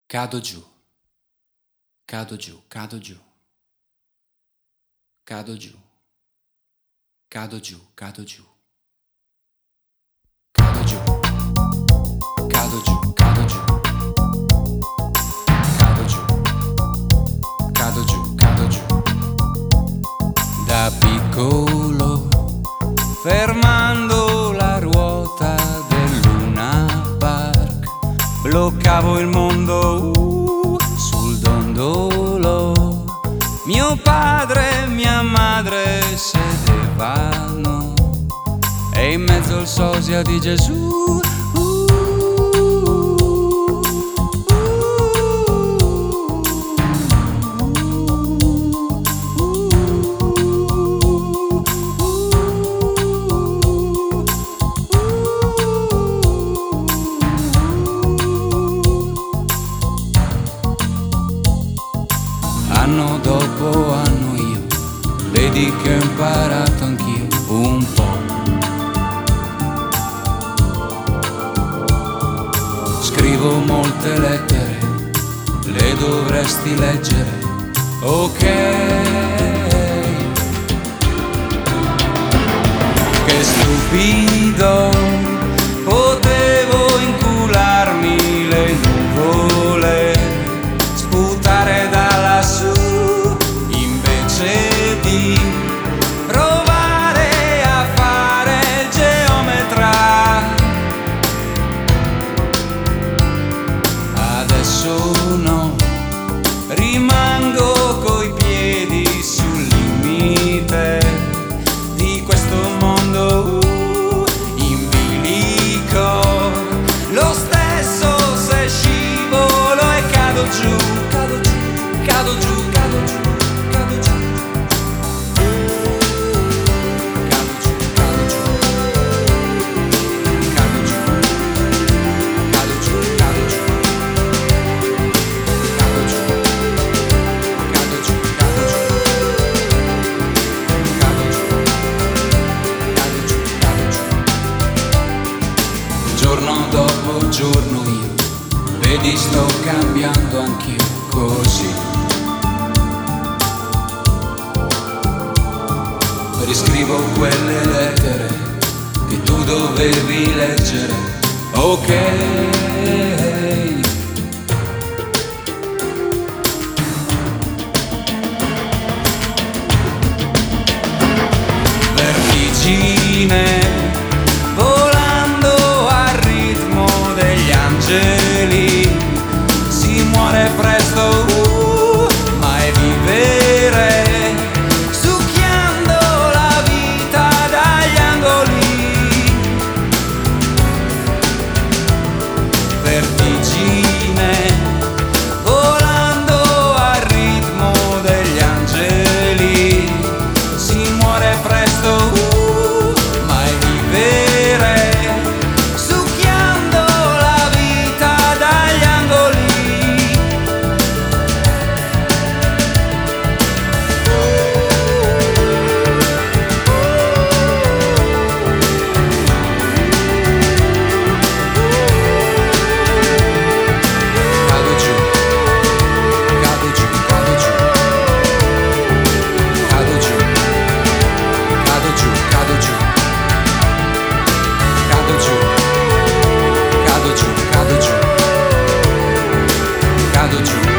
Cado giù, cado giù, cado giù, cado giù, cado giù, cado giù, cado giù, cado giù, cado giù, cado giù, cado giù, cado giù. Da piccolo, fermando la ruota del Luna Park, bloccavo il mondo sul dondolo. Mio padre e mia madre sedevano e in mezzo al sosia di Gesù anno dopo anno io, vedi che ho imparato anch'io un po'. Scrivo molte lettere, le dovresti leggere, ok? Che stupido, potevo incularmi le nuvole, sputare da lassù invece di provare a fare il geometra. Adesso no, rimango coi piedi sul limite di questo mondo in bilico. Lo stesso se scivolo e cado giù, cado giù, cado giù, cado giù, cado giù, cado giù, cado giù, cado giù, cado giù, cado giù, cado giù, cado giù, cado giù, cado giù, cado giù, cado giù. Giorno dopo giorno io, vedi sto cambiando anch'io così. Riscrivo quelle lettere che tu dovevi leggere, ok? Vertigine, volando al ritmo degli angeli, si muore presto, ma è vivere, succhiando la vita dagli angoli. Vertigine, volando al ritmo degli angeli, si muore presto, ma è vivere, succhiando la vita dagli angoli. Cado giù, cado giù, cado giù, cado giù, cado giù, cado giù, cado giù, cado giù, cado giù, cado giù.